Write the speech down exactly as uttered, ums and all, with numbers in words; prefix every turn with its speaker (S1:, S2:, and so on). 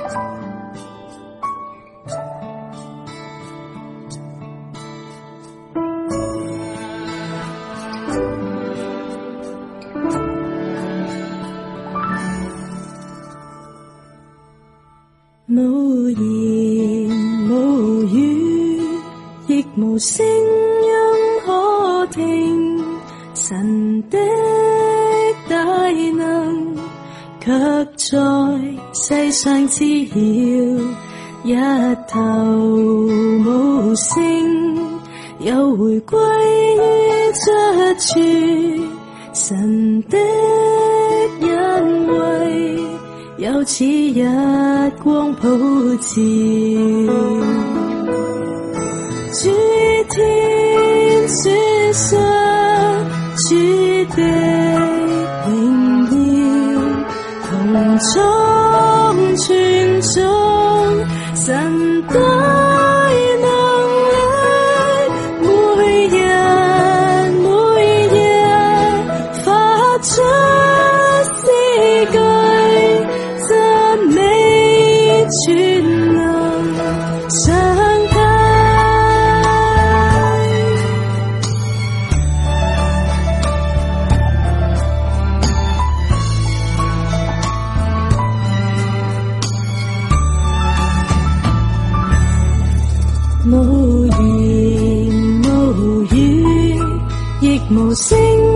S1: 無言無語，亦無聲音可聽，神的大能卻在世上知曉，一頭無聲，又回歸於出處，神的恩惠有似日光普照，主天主上主的榮耀，同眾傳頌神大能力，每日每日發出詩句，讚美全能上帝。無言無語，亦無聲